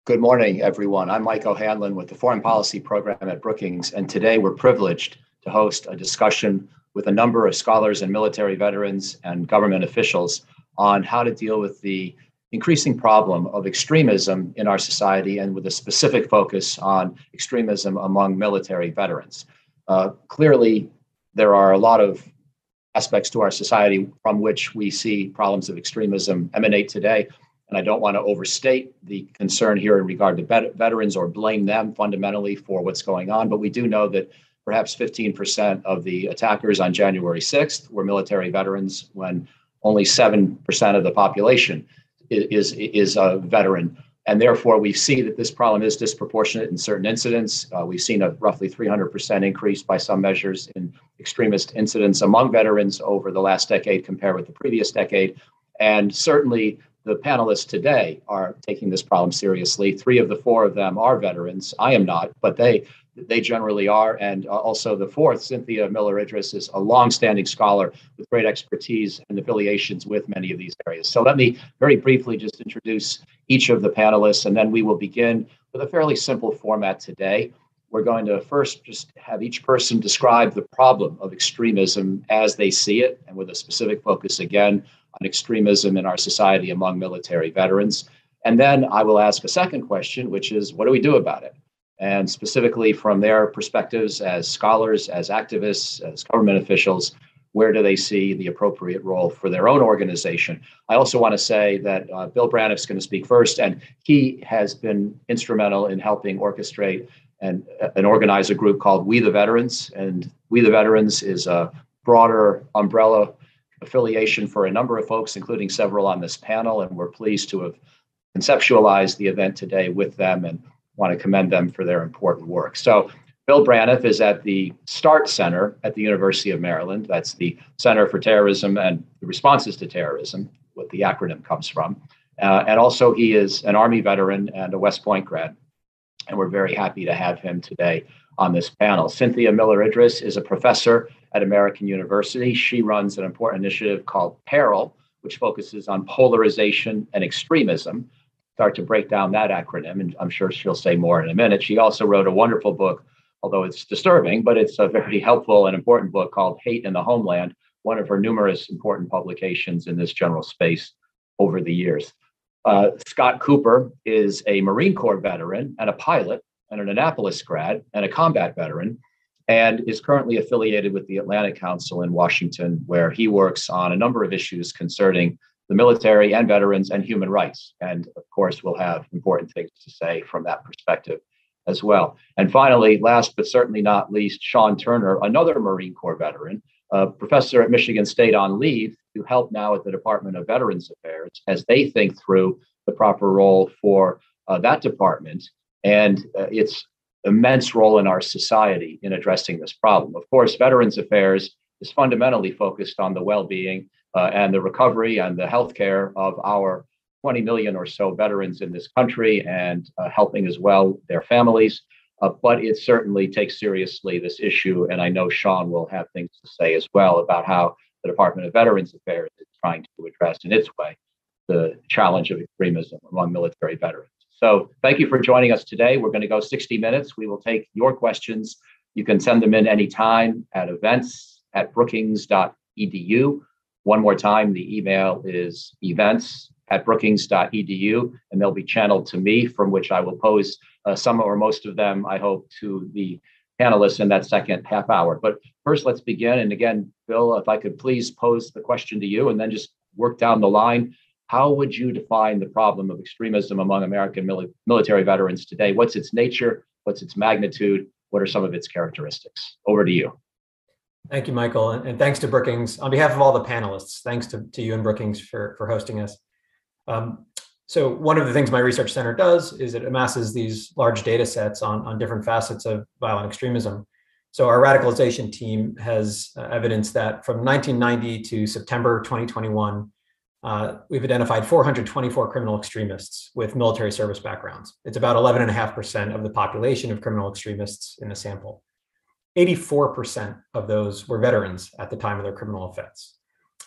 Good morning, everyone. I'm Mike O'Hanlon with the Foreign Policy Program at Brookings, and today we're privileged to host a discussion with a number of scholars and military veterans and government officials on how to deal with the increasing problem of extremism in our society, and with a specific focus on extremism among military veterans. Clearly, there are a lot of aspects to our society from which we see problems of extremism emanate today. And I don't want to overstate the concern here in regard to veterans or blame them fundamentally for what's going on. But we do know that perhaps 15% of the attackers on January 6th were military veterans, when only 7% of the population is a veteran. And therefore, we see that this problem is disproportionate in certain incidents. We've seen a roughly 300% increase by some measures in extremist incidents among veterans over the last decade compared with the previous decade. And certainly, the panelists today are taking this problem seriously. 3 of the 4 of them are veterans. I am not, but they generally are. And also the 4th, Cynthia Miller Idriss, is a longstanding scholar with great expertise and affiliations with many of these areas. So let me very briefly just introduce each of the panelists, and then we will begin with a fairly simple format today. We're going to first just have each person describe the problem of extremism as they see it, and with a specific focus again on extremism in our society among military veterans. And then I will ask a second question, which is, what do we do about it? And specifically from their perspectives as scholars, as activists, as government officials, where do they see the appropriate role for their own organization? I also want to say that Bill Braniff is going to speak first, and he has been instrumental in helping orchestrate and organize a group called We the Veterans. And We the Veterans is a broader umbrella affiliation for a number of folks, including several on this panel, and we're pleased to have conceptualized the event today with them and want to commend them for their important work. So Bill Braniff is at the START Center at the University of Maryland. That's the Center for Terrorism and the Responses to Terrorism, what the acronym comes from. And also he is an Army veteran and a West Point grad, and we're very happy to have him today on this panel. Cynthia Miller Idriss is a professor at American University. She runs an important initiative called PERIL, which focuses on polarization and extremism. Start to break down that acronym, and I'm sure she'll say more in a minute. She also wrote a wonderful book, although it's disturbing, but it's a very helpful and important book called Hate in the Homeland, one of her numerous important publications in this general space over the years. Scott Cooper is a Marine Corps veteran and a pilot and an Annapolis grad and a combat veteran, and is currently affiliated with the Atlantic Council in Washington, where he works on a number of issues concerning the military and veterans and human rights. And of course, we'll have important things to say from that perspective as well. And finally, last but certainly not least, Sean Turner, another Marine Corps veteran, a professor at Michigan State on leave, to help now at the Department of Veterans Affairs as they think through the proper role for that department and its immense role in our society in addressing this problem. Of course, Veterans Affairs is fundamentally focused on the well-being and the recovery and the healthcare of our 20 million or so veterans in this country, and helping as well their families. But it certainly takes seriously this issue, and I know Sean will have things to say as well about how the Department of Veterans Affairs is trying to address in its way the challenge of extremism among military veterans. So thank you for joining us today. We're going to go 60 minutes. We will take your questions. You can send them in anytime at events@brookings.edu. One more time, the email is events@brookings.edu, and they'll be channeled to me, from which I will pose some or most of them, I hope, to the panelists in that second half hour. But first, let's begin. And again, Bill, if I could please pose the question to you and then just work down the line. How would you define the problem of extremism among American military veterans today? What's its nature? What's its magnitude? What are some of its characteristics? Over to you. Thank you, Michael. And thanks to Brookings. On behalf of all the panelists, thanks to you and Brookings for hosting us. So one of the things my research center does is it amasses these large data sets on different facets of violent extremism. So our radicalization team has evidence that from 1990 to September 2021, we've identified 424 criminal extremists with military service backgrounds. It's about 11.5% of the population of criminal extremists in the sample. 84% of those were veterans at the time of their criminal offense.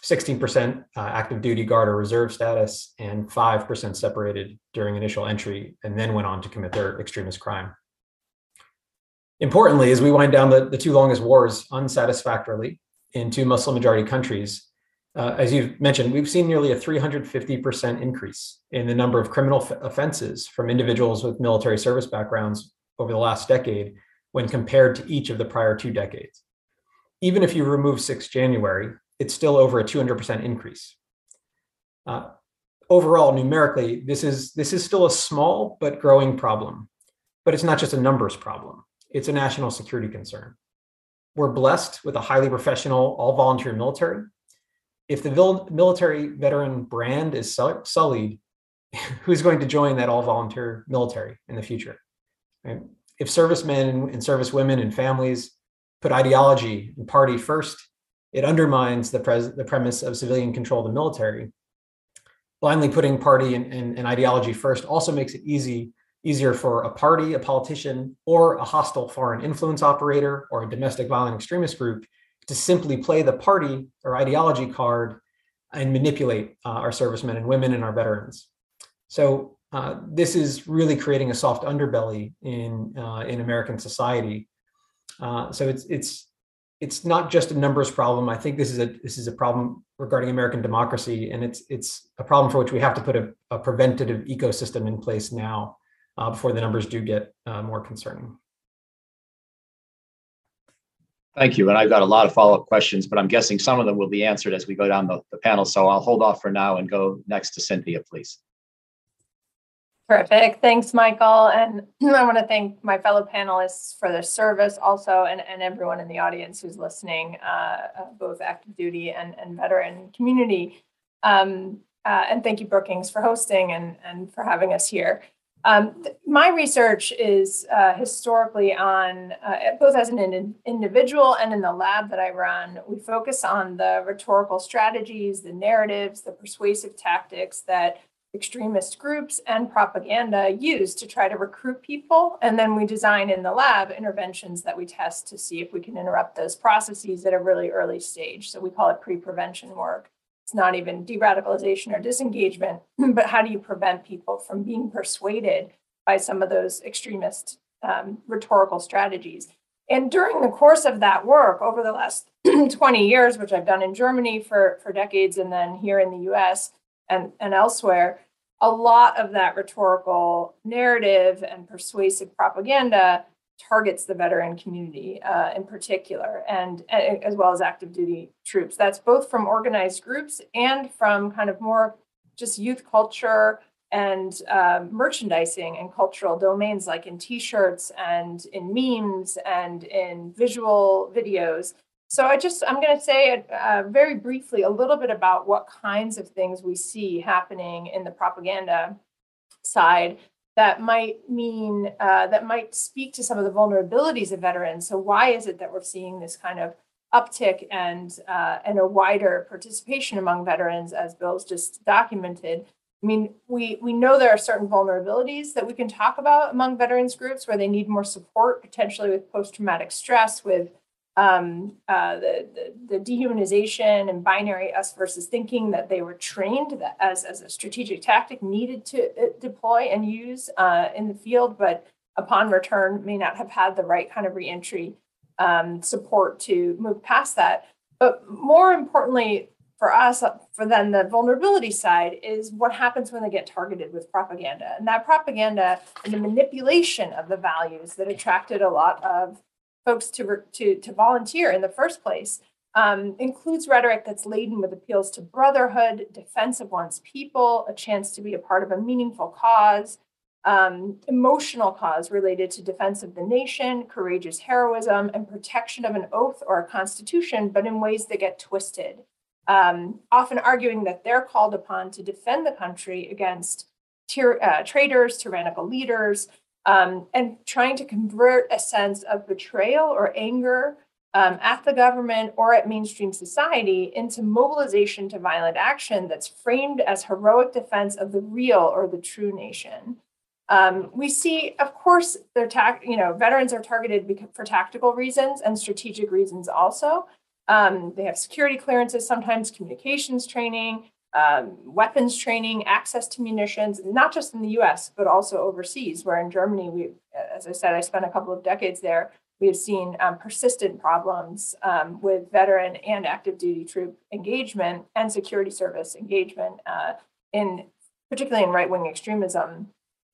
16% active duty guard or reserve status, and 5% separated during initial entry and then went on to commit their extremist crime. Importantly, as we wind down the two longest wars unsatisfactorily in two Muslim majority countries, as you've mentioned, we've seen nearly a 350% increase in the number of criminal offenses from individuals with military service backgrounds over the last decade when compared to each of the prior 2 decades. Even if you remove 6 January, it's still over a 200% increase. Overall, numerically, this is still a small but growing problem, but it's not just a numbers problem. It's a national security concern. We're blessed with a highly professional, all-volunteer military. If the military veteran brand is sullied, who's going to join that all-volunteer military in the future? Right? If servicemen and servicewomen and families put ideology and party first, it undermines the premise of civilian control of the military. Blindly putting party and ideology first also makes it easier for a party, a politician, or a hostile foreign influence operator or a domestic violent extremist group to simply play the party or ideology card and manipulate our servicemen and women and our veterans. So this is really creating a soft underbelly in American society. So it's not just a numbers problem. I think this is a problem regarding American democracy, and it's a problem for which we have to put a preventative ecosystem in place now before the numbers do get more concerning. Thank you. And I've got a lot of follow-up questions, but I'm guessing some of them will be answered as we go down the panel. So I'll hold off for now and go next to Cynthia, please. Terrific. Thanks, Michael. And I want to thank my fellow panelists for their service also, and everyone in the audience who's listening, both active duty and veteran community. And thank you, Brookings, for hosting and for having us here. My research is historically on, both as an individual and in the lab that I run, we focus on the rhetorical strategies, the narratives, the persuasive tactics that extremist groups and propaganda use to try to recruit people. And then we design in the lab interventions that we test to see if we can interrupt those processes at a really early stage. So we call it pre-prevention work. It's not even de-radicalization or disengagement, but how do you prevent people from being persuaded by some of those extremist rhetorical strategies? And during the course of that work over the last 20 years, which I've done in Germany for decades and then here in the US and elsewhere, a lot of that rhetorical narrative and persuasive propaganda targets the veteran community in particular, and as well as active duty troops. That's both from organized groups and from kind of more just youth culture and merchandising and cultural domains, like in t-shirts and in memes and in visual videos. So I'm going to say very briefly a little bit about what kinds of things we see happening in the propaganda side that might mean, that might speak to some of the vulnerabilities of veterans. So why is it that we're seeing this kind of uptick and a wider participation among veterans, as Bill's just documented? I mean, we know there are certain vulnerabilities that we can talk about among veterans groups where they need more support, potentially with post-traumatic stress, with the dehumanization and binary us versus thinking that they were trained as a strategic tactic needed to deploy and use in the field, but upon return may not have had the right kind of reentry support to move past that. But more importantly for us, for then the vulnerability side, is what happens when they get targeted with propaganda. And that propaganda and the manipulation of the values that attracted a lot of folks to volunteer in the first place includes rhetoric that's laden with appeals to brotherhood, defense of one's people, a chance to be a part of a meaningful cause, emotional cause related to defense of the nation, courageous heroism, and protection of an oath or a constitution, but in ways that get twisted, often arguing that they're called upon to defend the country against traitors, tyrannical leaders, and trying to convert a sense of betrayal or anger at the government or at mainstream society into mobilization to violent action that's framed as heroic defense of the real or the true nation. We see, of course, veterans are targeted for tactical reasons and strategic reasons also. They have security clearances, sometimes communications training, weapons training, access to munitions, not just in the US, but also overseas, where in Germany, as I said, I spent a couple of decades there. We have seen persistent problems with veteran and active duty troop engagement and security service engagement, particularly in right-wing extremism.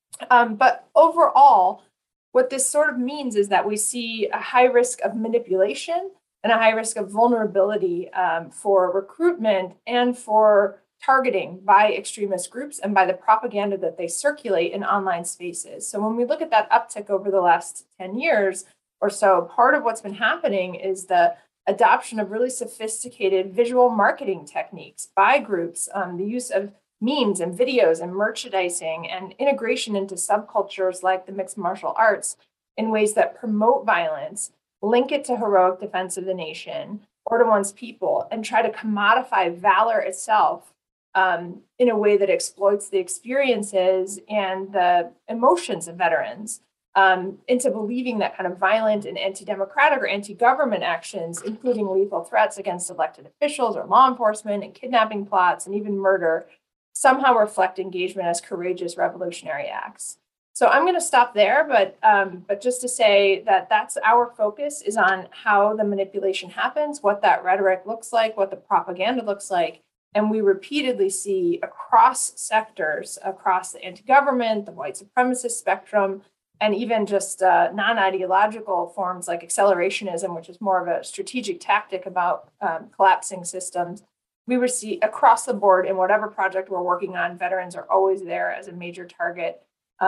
But overall, what this sort of means is that we see a high risk of manipulation and a high risk of vulnerability for recruitment and for targeting by extremist groups and by the propaganda that they circulate in online spaces. So when we look at that uptick over the last 10 years or so, part of what's been happening is the adoption of really sophisticated visual marketing techniques by groups, the use of memes and videos and merchandising and integration into subcultures like the mixed martial arts in ways that promote violence, link it to heroic defense of the nation or to one's people, and try to commodify valor itself in a way that exploits the experiences and the emotions of veterans into believing that kind of violent and anti-democratic or anti-government actions, including lethal threats against elected officials or law enforcement and kidnapping plots and even murder, somehow reflect engagement as courageous revolutionary acts. So I'm going to stop there, but just to say that that's our focus is on how the manipulation happens, what that rhetoric looks like, what the propaganda looks like. And we repeatedly see across sectors, across the anti-government, the white supremacist spectrum, and even just non-ideological forms like accelerationism, which is more of a strategic tactic about collapsing systems. We would see across the board in whatever project we're working on, veterans are always there as a major target.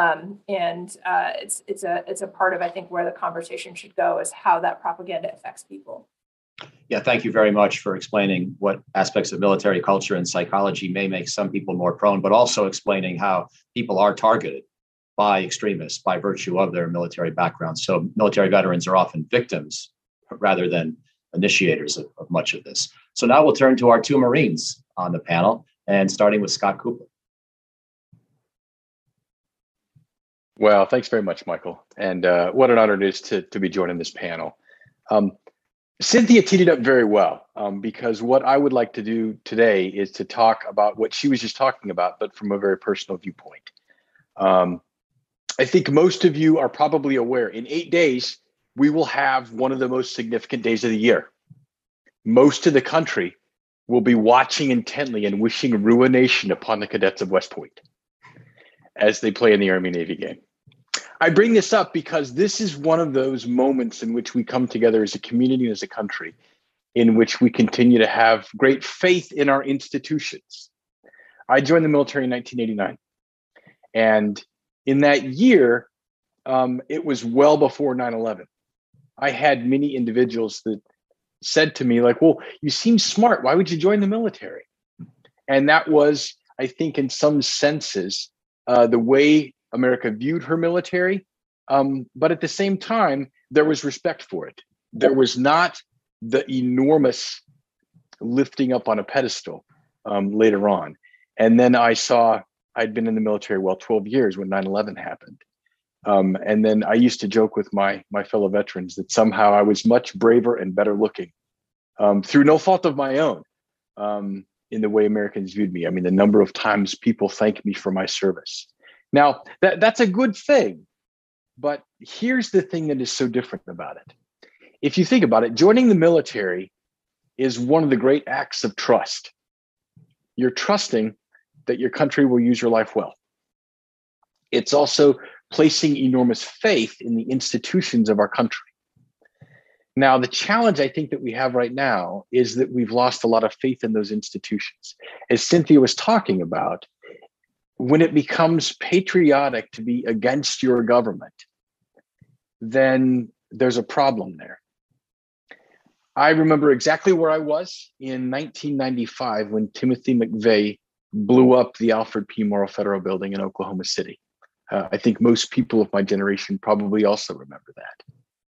It's a part of, I think, where the conversation should go is how that propaganda affects people. Yeah, thank you very much for explaining what aspects of military culture and psychology may make some people more prone, but also explaining how people are targeted by extremists by virtue of their military background. So military veterans are often victims rather than initiators of much of this. So now we'll turn to our two Marines on the panel, and starting with Scott Cooper. Well, thanks very much, Michael. And what an honor it is to be joining this panel. Cynthia teed it up very well, because what I would like to do today is to talk about what she was just talking about, but from a very personal viewpoint. I think most of you are probably aware in 8 days, we will have one of the most significant days of the year. Most of the country will be watching intently and wishing ruination upon the cadets of West Point as they play in the Army-Navy game. I bring this up because this is one of those moments in which we come together as a community and as a country, in which we continue to have great faith in our institutions. I joined the military in 1989. And in that year, it was well before 9/11. I had many individuals that said to me, like, well, you seem smart. Why would you join the military? And that was, I think, in some senses, the way America viewed her military. But at the same time, there was respect for it. There was not the enormous lifting up on a pedestal later on. And then I'd been in the military, 12 years when 9/11 happened. And then I used to joke with my fellow veterans that somehow I was much braver and better looking through no fault of my own in the way Americans viewed me. I mean, the number of times people thanked me for my service. Now, that's a good thing, but here's the thing that is so different about it. If you think about it, joining the military is one of the great acts of trust. You're trusting that your country will use your life well. It's also placing enormous faith in the institutions of our country. Now, the challenge I think that we have right now is that we've lost a lot of faith in those institutions. As Cynthia was talking about, when it becomes patriotic to be against your government, then there's a problem there. I remember exactly where I was in 1995 when Timothy McVeigh blew up the Alfred P. Morrow Federal Building in Oklahoma City. I think most people of my generation probably also remember that.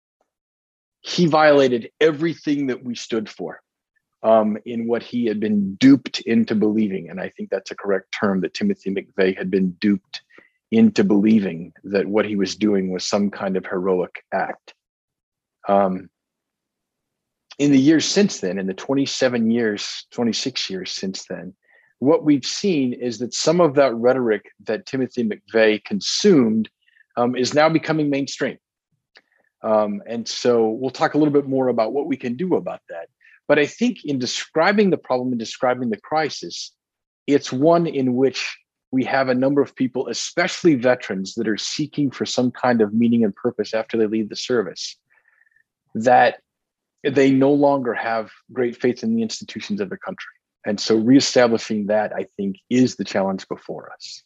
He violated everything that we stood for in what he had been duped into believing. And I think that's a correct term, that Timothy McVeigh had been duped into believing that what he was doing was some kind of heroic act. in the years since then, in the 27 years, 26 years since then, what we've seen is that some of that rhetoric that Timothy McVeigh consumed is now becoming mainstream. And so we'll talk a little bit more about what we can do about that. But I think in describing the problem and describing the crisis, it's one in which we have a number of people, especially veterans, that are seeking for some kind of meaning and purpose after they leave the service, that they no longer have great faith in the institutions of their country. And so reestablishing that, I think, is the challenge before us.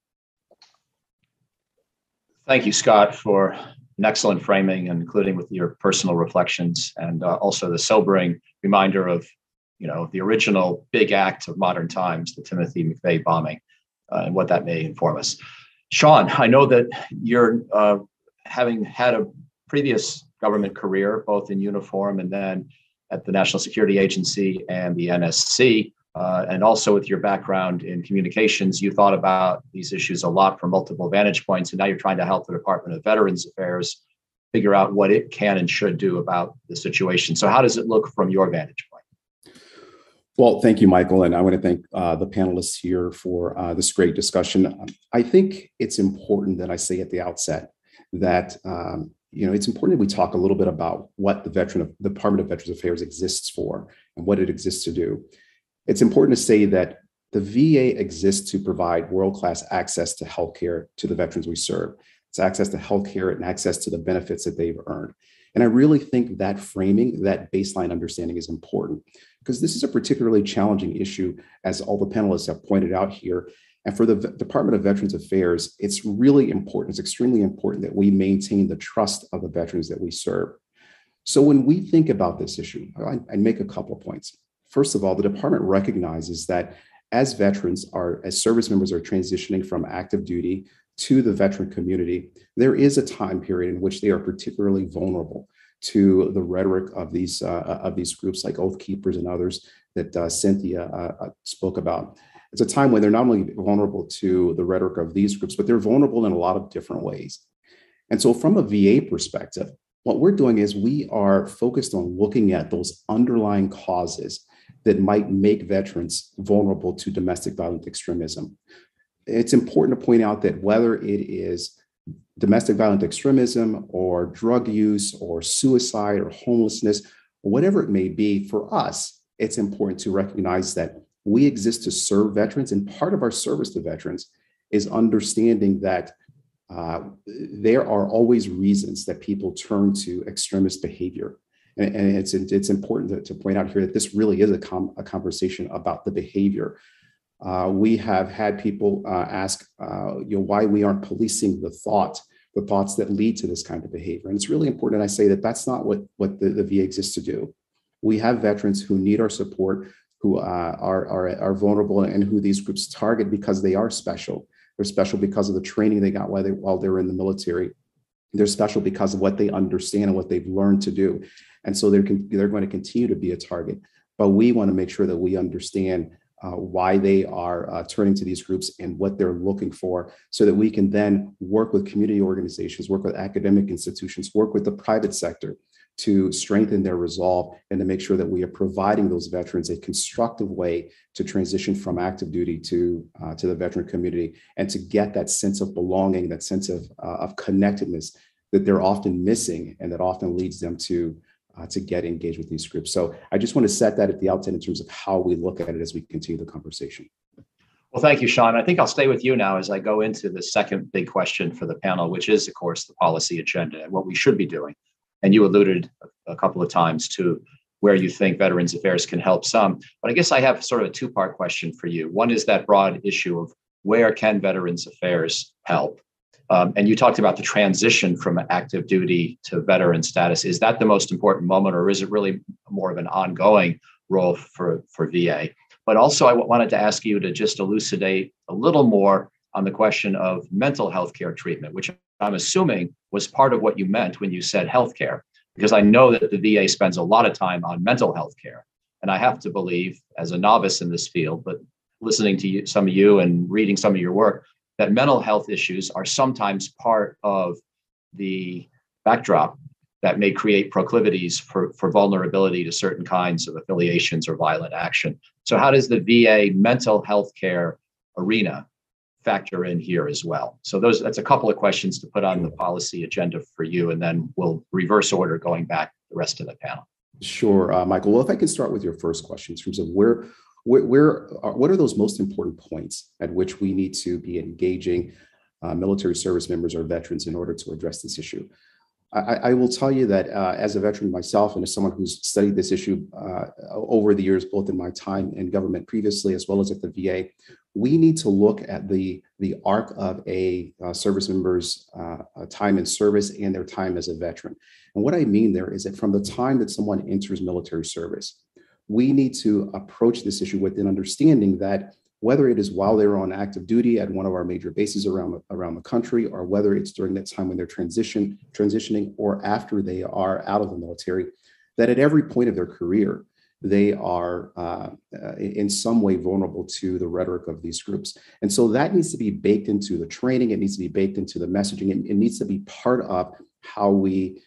Thank you, Scott, for an excellent framing, including with your personal reflections and also the sobering reminder of, the original big act of modern times, the Timothy McVeigh bombing, and what that may inform us. Sean, I know that you're having had a previous government career, both in uniform and then at the National Security Agency and the NSC, and also with your background in communications, you thought about these issues a lot from multiple vantage points, and now you're trying to help the Department of Veterans Affairs figure out what it can and should do about the situation. So how does it look from your vantage point? Well, thank you, Michael. And I want to thank the panelists here for this great discussion. I think it's important that I say at the outset that, it's important that we talk a little bit about what the Department of Veterans Affairs exists for and what it exists to do. It's important to say that the VA exists to provide world-class access to healthcare to the veterans we serve. It's access to healthcare and access to the benefits that they've earned. And I really think that framing, that baseline understanding is important because this is a particularly challenging issue, as all the panelists have pointed out here. And for the Department of Veterans Affairs, it's really important, it's extremely important that we maintain the trust of the veterans that we serve. So when we think about this issue, I make a couple of points. First of all, the department recognizes that as as service members are transitioning from active duty to the veteran community, there is a time period in which they are particularly vulnerable to the rhetoric of these groups like Oath Keepers and others that Cynthia spoke about. It's a time when they're not only vulnerable to the rhetoric of these groups, but they're vulnerable in a lot of different ways. And so from a VA perspective, what we're doing is we are focused on looking at those underlying causes that might make veterans vulnerable to domestic violent extremism. It's important to point out that whether it is domestic violent extremism or drug use or suicide or homelessness, or whatever it may be, for us, it's important to recognize that we exist to serve veterans, and part of our service to veterans is understanding that there are always reasons that people turn to extremist behavior. And it's important to point out here that this really is a conversation about the behavior. We have had people ask why we aren't policing the thoughts that lead to this kind of behavior. And it's really important. And I say that that's not what the VA exists to do. We have veterans who need our support, who are vulnerable, and who these groups target because they are special. They're special because of the training they got while they were in the military. They're special because of what they understand and what they've learned to do. And so they're going to continue to be a target. But we want to make sure that we understand why they are turning to these groups and what they're looking for, so that we can then work with community organizations, work with academic institutions, work with the private sector to strengthen their resolve and to make sure that we are providing those veterans a constructive way to transition from active duty to the veteran community, and to get that sense of belonging, that sense of connectedness that they're often missing, and that often leads them to get engaged with these groups. So I just want to set that at the outset in terms of how we look at it as we continue the conversation. Well, thank you, Sean. I think I'll stay with you now as I go into the second big question for the panel, which is, of course, the policy agenda and what we should be doing. And you alluded a couple of times to where you think Veterans Affairs can help some. But I guess I have sort of a two-part question for you. One is that broad issue of where can Veterans Affairs help? And you talked about the transition from active duty to veteran status. Is that the most important moment, or is it really more of an ongoing role for VA? But also, I wanted to ask you to just elucidate a little more on the question of mental health care treatment, which I'm assuming was part of what you meant when you said healthcare, because I know that the VA spends a lot of time on mental health care. And I have to believe, as a novice in this field, but listening to you, some of you and reading some of your work, that mental health issues are sometimes part of the backdrop that may create proclivities for vulnerability to certain kinds of affiliations or violent action. So how does the VA mental health care arena factor in here as well? So that's a couple of questions to put on the policy agenda for you, and then we'll reverse order going back to the rest of the panel. Sure, Michael. Well, if I can start with your first question in terms of what are those most important points at which we need to be engaging military service members or veterans in order to address this issue. I will tell you that as a veteran myself and as someone who's studied this issue over the years, both in my time in government previously as well as at the VA, we need to look at the arc of a service member's time in service and their time as a veteran. And what I mean there is that from the time that someone enters military service, we need to approach this issue with an understanding that whether it is while they're on active duty at one of our major bases around the country, or whether it's during that time when they're transitioning or after they are out of the military, that at every point of their career, they are in some way vulnerable to the rhetoric of these groups. And so that needs to be baked into the training. It needs to be baked into the messaging. It needs to be part of how we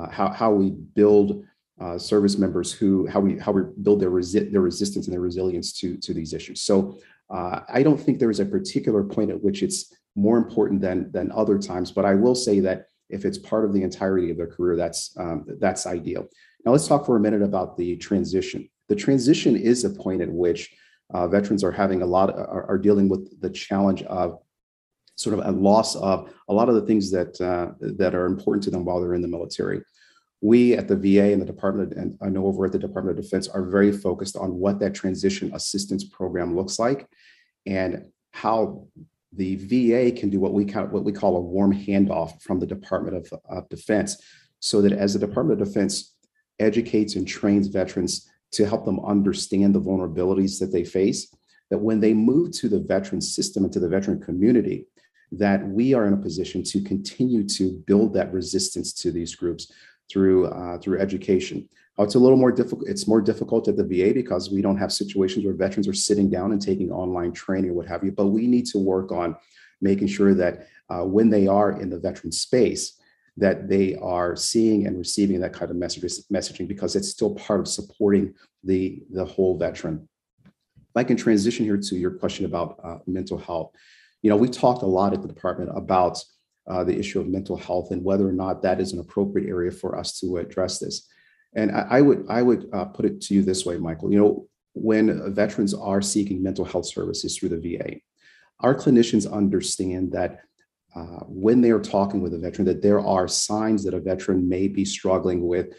build service members how we build their resistance and their resilience to these issues. So I don't think there is a particular point at which it's more important than other times, but I will say that if it's part of the entirety of their career, that's ideal. Now let's talk for a minute about the transition. The transition is a point at which veterans are dealing with the challenge of sort of a loss of a lot of the things that are important to them while they're in the military. We at the VA and the Department, and I know over at the Department of Defense, are very focused on what that transition assistance program looks like and how the VA can do what we call a warm handoff from the Department of Defense, so that as the Department of Defense educates and trains veterans to help them understand the vulnerabilities that they face, that when they move to the veteran system and to the veteran community, that we are in a position to continue to build that resistance to these groups through education. It's a little more difficult. It's more difficult at the VA because we don't have situations where veterans are sitting down and taking online training or what have you, but we need to work on making sure that when they are in the veteran space, that they are seeing and receiving that kind of messaging, because it's still part of supporting the whole veteran. If I can transition here to your question about mental health. We talked a lot at the department about the issue of mental health and whether or not that is an appropriate area for us to address this. And I would put it to you this way, Michael. When veterans are seeking mental health services through the VA, our clinicians understand that when they are talking with a veteran, that there are signs that a veteran may be struggling with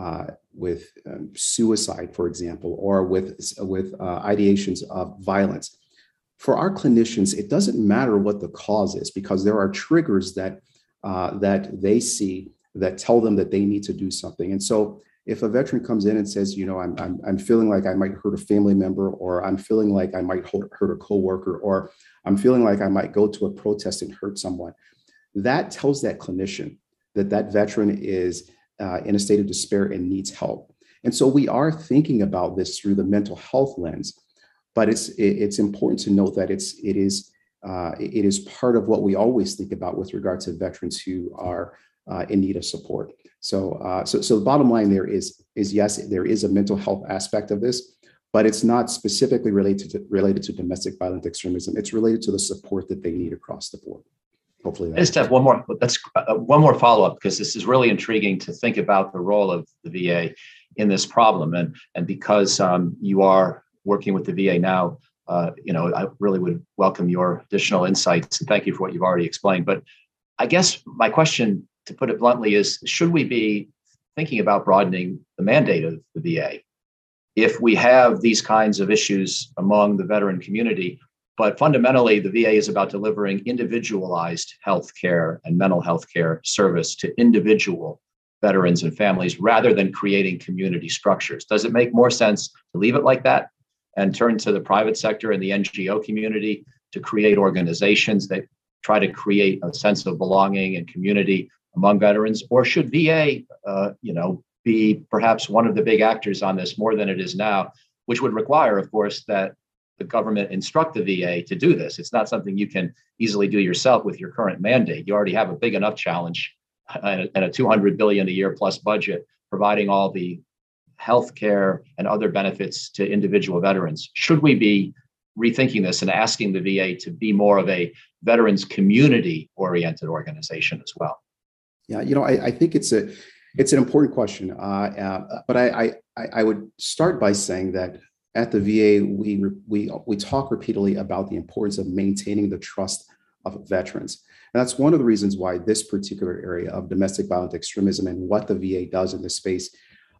suicide, for example, or with ideations of violence. For our clinicians, it doesn't matter what the cause is, because there are triggers that they see that tell them that they need to do something. And so if a veteran comes in and says, I'm feeling like I might hurt a family member, or I'm feeling like I might hurt a coworker, or I'm feeling like I might go to a protest and hurt someone, that tells that clinician that veteran is in a state of despair and needs help. And so we are thinking about this through the mental health lens. But it's important to note that it is part of what we always think about with regard to veterans who are in need of support. So the bottom line there is yes, there is a mental health aspect of this, but it's not specifically related to domestic violent extremism. It's related to the support that they need across the board. Hopefully, I just have one more follow-up, because this is really intriguing to think about the role of the VA in this problem, and because you are working with the VA now, I really would welcome your additional insights, and thank you for what you've already explained. But I guess my question, to put it bluntly, is should we be thinking about broadening the mandate of the VA if we have these kinds of issues among the veteran community? But fundamentally, the VA is about delivering individualized health care and mental health care service to individual veterans and families rather than creating community structures. Does it make more sense to leave it like that and turn to the private sector and the NGO community to create organizations that try to create a sense of belonging and community among veterans? Or should VA, be perhaps one of the big actors on this more than it is now, which would require, of course, that the government instruct the VA to do this? It's not something you can easily do yourself with your current mandate. You already have a big enough challenge and a 200 billion a year plus budget, providing all the health care and other benefits to individual veterans. Should we be rethinking this and asking the VA to be more of a veterans community oriented organization as well? Yeah, I think it's an important question, but I would start by saying that at the VA we talk repeatedly about the importance of maintaining the trust of veterans, and that's one of the reasons why this particular area of domestic violent extremism and what the VA does in this space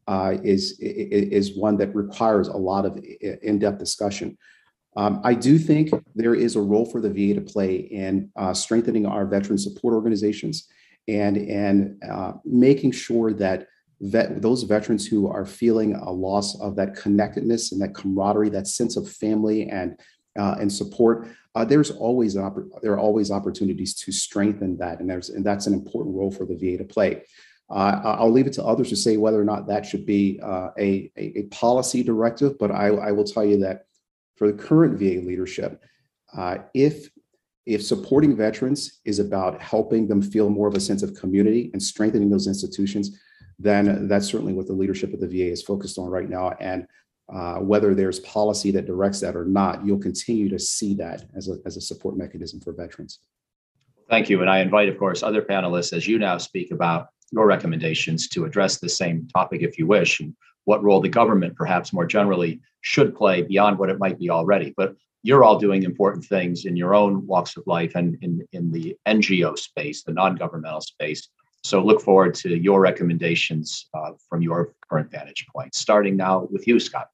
is one that requires a lot of in-depth discussion. I do think there is a role for the VA to play in strengthening our veteran support organizations and making sure that those veterans who are feeling a loss of that connectedness and that camaraderie, that sense of family and support, there are always opportunities to strengthen that, and that's an important role for the VA to play. I'll leave it to others to say whether or not that should be a policy directive, but I will tell you that for the current VA leadership, if supporting veterans is about helping them feel more of a sense of community and strengthening those institutions, then that's certainly what the leadership of the VA is focused on right now. And whether there's policy that directs that or not, you'll continue to see that as a support mechanism for veterans. Thank you. And I invite, of course, other panelists, as you now speak about your recommendations, to address the same topic if you wish, and what role the government perhaps more generally should play beyond what it might be already. But you're all doing important things in your own walks of life and in the NGO space, the non-governmental space. So look forward to your recommendations from your current vantage point, starting now with you, Scott.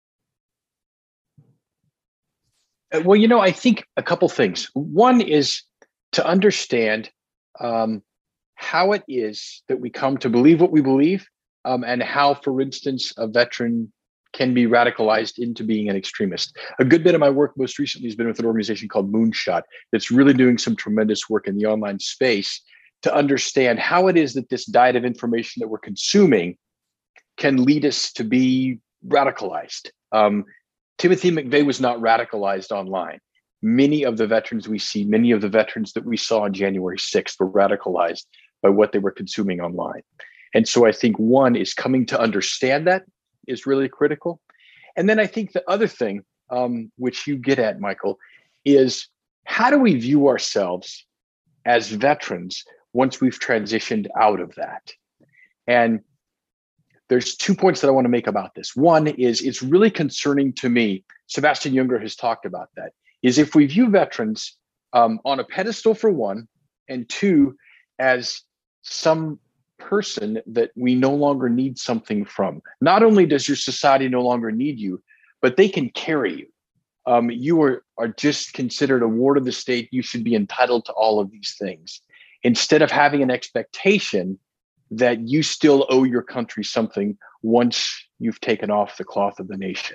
Well, I think a couple things. One is to understand how it is that we come to believe what we believe, and how, for instance, a veteran can be radicalized into being an extremist. A good bit of my work most recently has been with an organization called Moonshot that's really doing some tremendous work in the online space to understand how it is that this diet of information that we're consuming can lead us to be radicalized. Timothy McVeigh was not radicalized online. Many of the veterans we see, many of the veterans that we saw on January 6th were radicalized by what they were consuming online. And so I think one is coming to understand that is really critical. And then I think the other thing, which you get at, Michael, is how do we view ourselves as veterans once we've transitioned out of that? And there's 2 points that I want to make about this. One is it's really concerning to me, Sebastian Junger has talked about that, is if we view veterans on a pedestal for one, and two, as some person that we no longer need something from. Not only does your society no longer need you, but they can carry you. You are just considered a ward of the state. You should be entitled to all of these things, instead of having an expectation that you still owe your country something once you've taken off the cloth of the nation.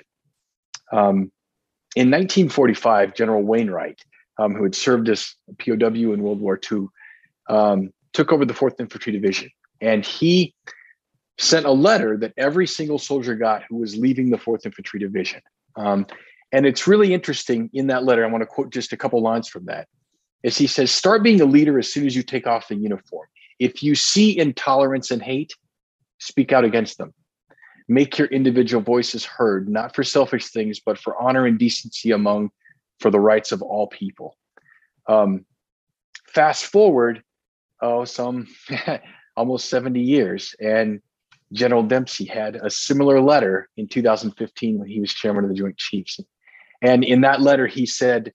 In 1945, General Wainwright, who had served as a POW in World War II, took over the 4th Infantry Division. And he sent a letter that every single soldier got who was leaving the 4th Infantry Division. And it's really interesting in that letter, I want to quote just a couple lines from that, is he says, start being a leader as soon as you take off the uniform. If you see intolerance and hate, speak out against them. Make your individual voices heard, not for selfish things, but for honor and decency for the rights of all people. Fast forward, some almost 70 years, and General Dempsey had a similar letter in 2015 when he was chairman of the Joint Chiefs. And in that letter, he said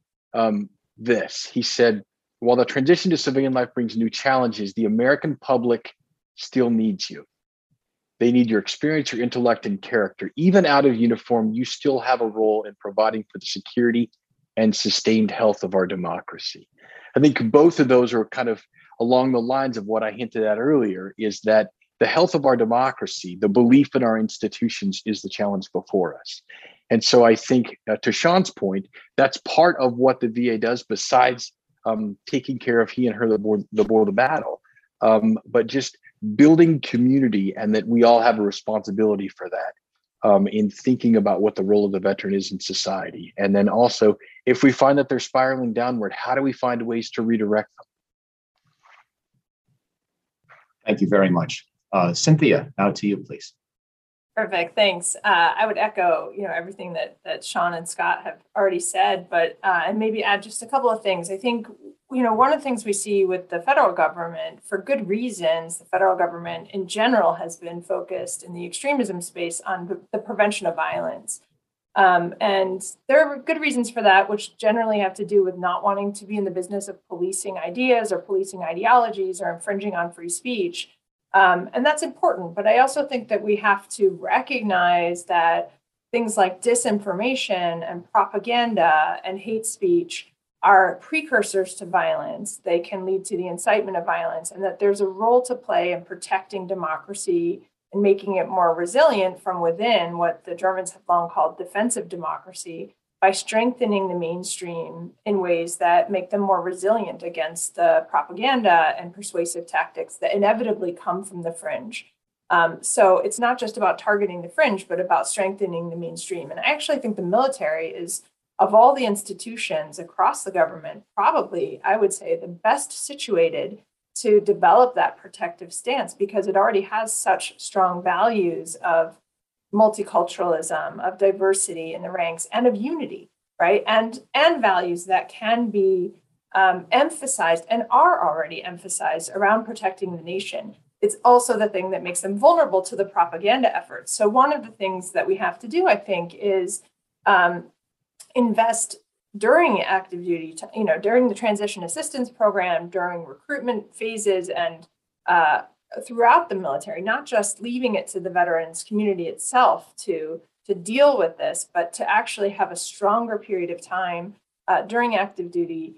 he said, while the transition to civilian life brings new challenges, the American public still needs you. They need your experience, your intellect, and character. Even out of uniform, you still have a role in providing for the security and sustained health of our democracy. I think both of those are kind of along the lines of what I hinted at earlier, is that the health of our democracy, the belief in our institutions, is the challenge before us. And so I think, to Sean's point, that's part of what the VA does, besides taking care of he and her, the board of the battle, but just building community, and that we all have a responsibility for that in thinking about what the role of the veteran is in society. And then also, if we find that they're spiraling downward, how do we find ways to redirect them? Thank you very much. Cynthia, now to you, please. Perfect. Thanks. I would echo, everything that Sean and Scott have already said, but and maybe add just a couple of things. I think, one of the things we see with the federal government, for good reasons, the federal government in general has been focused in the extremism space on the prevention of violence. And there are good reasons for that, which generally have to do with not wanting to be in the business of policing ideas or policing ideologies or infringing on free speech. And that's important. But I also think that we have to recognize that things like disinformation and propaganda and hate speech are precursors to violence. They can lead to the incitement of violence, and that there's a role to play in protecting democracy and making it more resilient from within, what the Germans have long called defensive democracy, by strengthening the mainstream in ways that make them more resilient against the propaganda and persuasive tactics that inevitably come from the fringe. So it's not just about targeting the fringe, but about strengthening the mainstream. And I actually think the military is, of all the institutions across the government, probably, I would say, the best situated to develop that protective stance, because it already has such strong values of multiculturalism, of diversity in the ranks, and of unity, right? And values that can be emphasized and are already emphasized around protecting the nation. It's also the thing that makes them vulnerable to the propaganda efforts. So one of the things that we have to do, I think, is invest during active duty, during the transition assistance program, during recruitment phases, and throughout the military, not just leaving it to the veterans community itself to deal with this, but to actually have a stronger period of time during active duty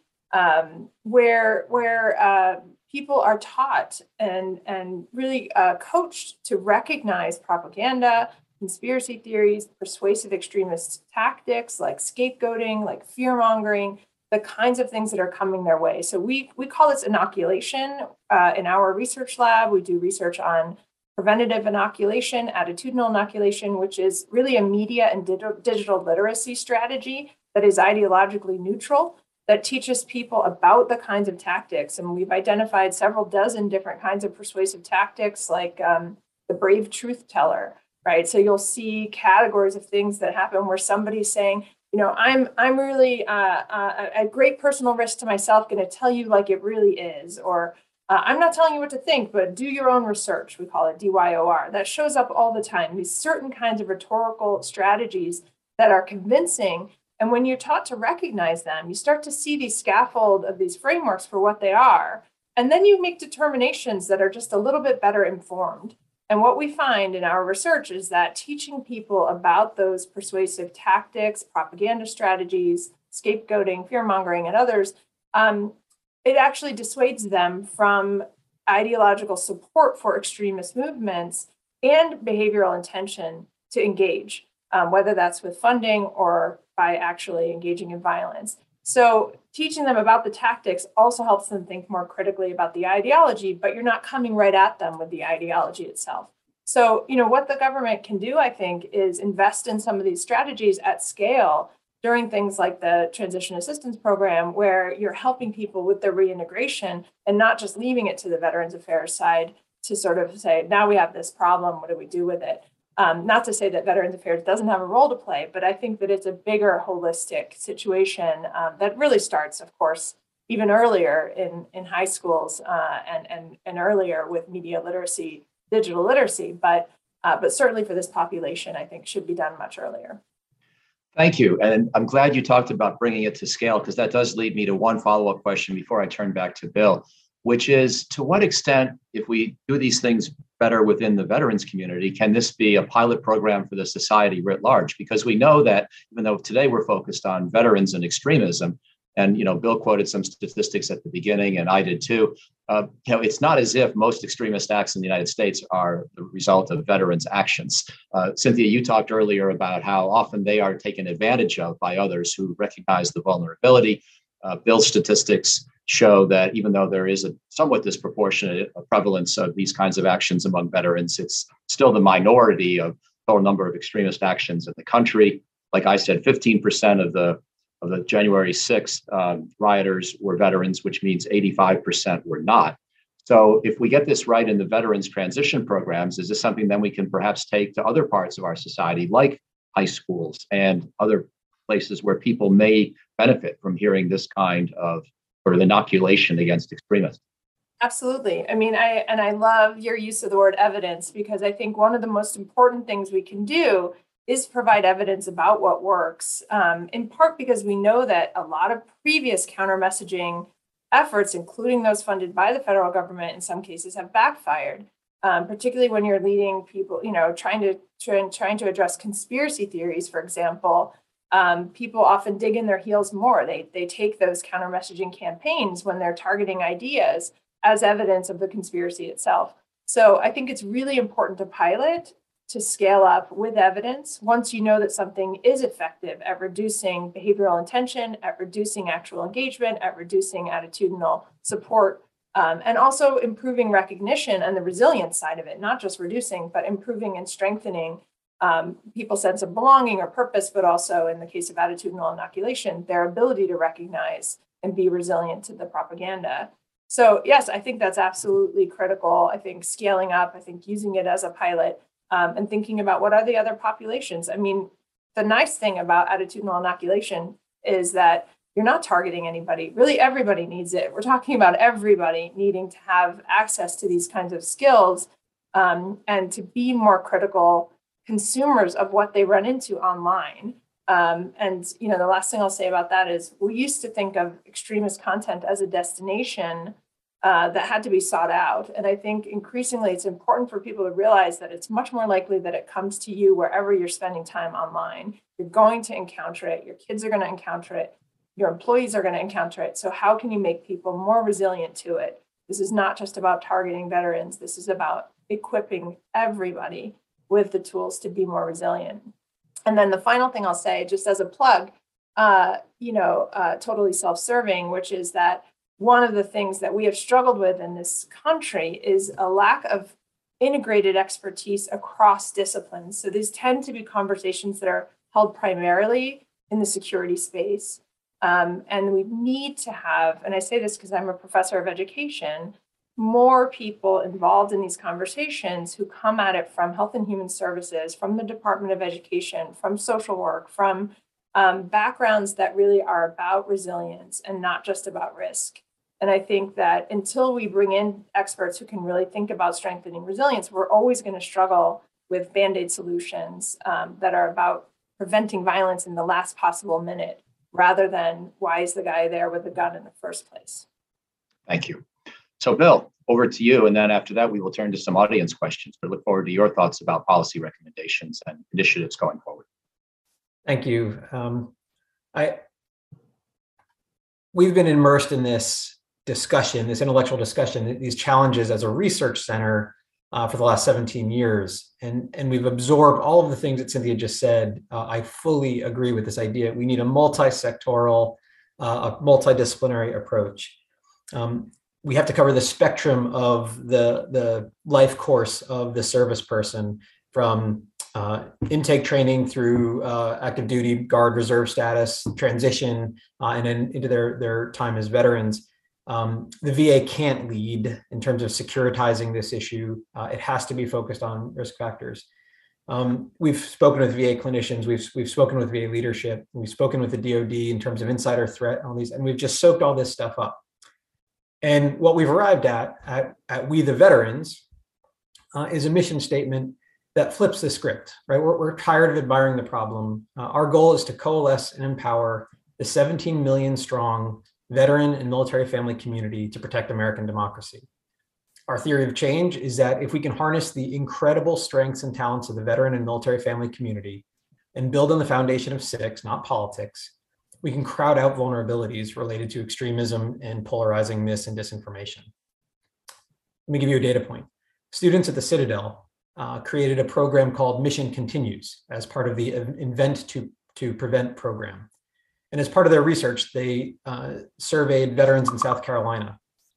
where people are taught and really coached to recognize propaganda, conspiracy theories, persuasive extremist tactics like scapegoating, like fear-mongering, the kinds of things that are coming their way. So we call this inoculation. In our research lab, we do research on preventative inoculation, attitudinal inoculation, which is really a media and digital literacy strategy that is ideologically neutral, that teaches people about the kinds of tactics. And we've identified several dozen different kinds of persuasive tactics, like the brave truth teller, right? So you'll see categories of things that happen where somebody's saying, I'm really at great personal risk to myself, going to tell you like it really is, or I'm not telling you what to think, but do your own research. We call it DYOR. That shows up all the time, these certain kinds of rhetorical strategies that are convincing. And when you're taught to recognize them, you start to see these scaffold of these frameworks for what they are. And then you make determinations that are just a little bit better informed. And what we find in our research is that teaching people about those persuasive tactics, propaganda strategies, scapegoating, fear-mongering, and others, it actually dissuades them from ideological support for extremist movements and behavioral intention to engage, whether that's with funding or by actually engaging in violence. So teaching them about the tactics also helps them think more critically about the ideology, but you're not coming right at them with the ideology itself. So, what the government can do, I think, is invest in some of these strategies at scale during things like the transition assistance program, where you're helping people with their reintegration and not just leaving it to the Veterans Affairs side to sort of say, now we have this problem, what do we do with it? Not to say that Veterans Affairs doesn't have a role to play, but I think that it's a bigger holistic situation that really starts, of course, even earlier in high schools and earlier with media literacy, digital literacy, but certainly for this population, I think should be done much earlier. Thank you. And I'm glad you talked about bringing it to scale, because that does lead me to one follow-up question before I turn back to Bill, which is, to what extent, if we do these things better within the veterans community, can this be a pilot program for the society writ large? Because we know that even though today we're focused on veterans and extremism, and Bill quoted some statistics at the beginning, and I did too. It's not as if most extremist acts in the United States are the result of veterans' actions. Cynthia, you talked earlier about how often they are taken advantage of by others who recognize the vulnerability. Bill's statistics show that even though there is a somewhat disproportionate prevalence of these kinds of actions among veterans, it's still the minority of the total number of extremist actions in the country. Like I said, 15% of the January 6th rioters were veterans, which means 85% were not. So if we get this right in the veterans transition programs, is this something then we can perhaps take to other parts of our society, like high schools and other places where people may benefit from hearing this kind of sort of inoculation against extremists? Absolutely. I mean, I love your use of the word evidence, because I think one of the most important things we can do is provide evidence about what works, in part because we know that a lot of previous counter messaging efforts, including those funded by the federal government in some cases, have backfired, particularly when you're leading people, trying to address conspiracy theories, for example. People often dig in their heels more. They take those counter messaging campaigns when they're targeting ideas as evidence of the conspiracy itself. So I think it's really important to pilot, to scale up with evidence once you know that something is effective at reducing behavioral intention, at reducing actual engagement, at reducing attitudinal support, and also improving recognition and the resilience side of it, not just reducing, but improving and strengthening people's sense of belonging or purpose, but also in the case of attitudinal inoculation, their ability to recognize and be resilient to the propaganda. So yes, I think that's absolutely critical. I think scaling up, I think using it as a pilot, and thinking about what are the other populations. I mean, the nice thing about attitudinal inoculation is that you're not targeting anybody. Really, everybody needs it. We're talking about everybody needing to have access to these kinds of skills, and to be more critical consumers of what they run into online. And the last thing I'll say about that is we used to think of extremist content as a destination that had to be sought out. And I think increasingly it's important for people to realize that it's much more likely that it comes to you wherever you're spending time online. You're going to encounter it. Your kids are going to encounter it. Your employees are going to encounter it. So how can you make people more resilient to it? This is not just about targeting veterans. This is about equipping everybody with the tools to be more resilient. And then the final thing I'll say, just as a plug, totally self-serving, which is that one of the things that we have struggled with in this country is a lack of integrated expertise across disciplines. So these tend to be conversations that are held primarily in the security space. And we need to have, and I say this because I'm a professor of education, more people involved in these conversations who come at it from Health and Human Services, from the Department of Education, from social work, from backgrounds that really are about resilience and not just about risk. And I think that until we bring in experts who can really think about strengthening resilience, we're always going to struggle with Band-Aid solutions that are about preventing violence in the last possible minute, rather than why is the guy there with a gun in the first place. Thank you. So Bill, over to you. And then after that, we will turn to some audience questions. But look forward to your thoughts about policy recommendations and initiatives going forward. Thank you. We've been immersed in this discussion, this intellectual discussion, these challenges as a research center for the last 17 years. And we've absorbed all of the things that Cynthia just said. I fully agree with this idea. We need a multi-sectoral, a multidisciplinary approach. We have to cover the spectrum of the life course of the service person, from intake training through active duty, guard, reserve status, transition, and then into their time as veterans. The VA can't lead in terms of securitizing this issue. It has to be focused on risk factors. We've spoken with VA clinicians, we've spoken with VA leadership, we've spoken with the DoD in terms of insider threat, all these, and we've just soaked all this stuff up. And what we've arrived at We the Veterans is a mission statement that flips the script, right? We're tired of admiring the problem. Our goal is to coalesce and empower the 17 million strong veteran and military family community to protect American democracy. Our theory of change is that if we can harness the incredible strengths and talents of the veteran and military family community and build on the foundation of civics, not politics, we can crowd out vulnerabilities related to extremism and polarizing mis and disinformation. Let me give you a data point. Students at the Citadel created a program called Mission Continues as part of the Invent to Prevent program. And as part of their research, they surveyed veterans in South Carolina.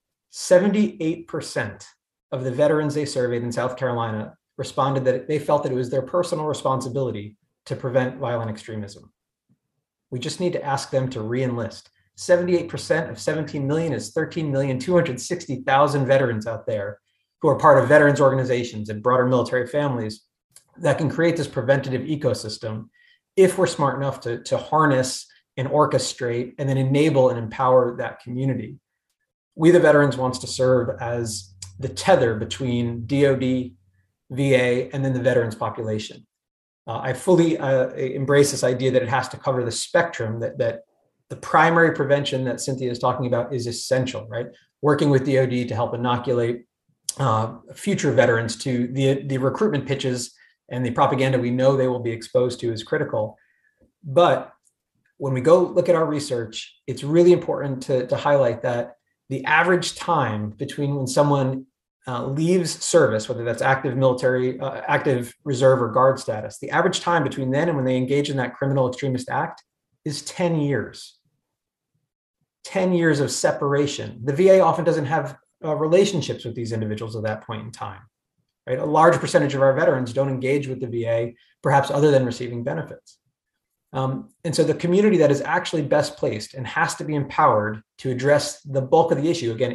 78% of the veterans they surveyed in South Carolina responded that they felt that it was their personal responsibility to prevent violent extremism. We just need to ask them to re-enlist. 78% of 17 million is 13,260,000 veterans out there who are part of veterans organizations and broader military families that can create this preventative ecosystem if we're smart enough to harness and orchestrate and then enable and empower that community. We the Veterans wants to serve as the tether between DoD, VA, and then the veterans population. I fully embrace this idea that it has to cover the spectrum, that the primary prevention that Cynthia is talking about is essential, right? Working with DoD to help inoculate future veterans to the recruitment pitches and the propaganda we know they will be exposed to is critical. But when we go look at our research, it's really important to highlight that the average time between when someone leaves service, whether that's active military, active reserve or guard status, the average time between then and when they engage in that criminal extremist act is 10 years. 10 years of separation. The VA often doesn't have relationships with these individuals at that point in time, right? A large percentage of our veterans don't engage with the VA, perhaps other than receiving benefits. And so the community that is actually best placed and has to be empowered to address the bulk of the issue, again,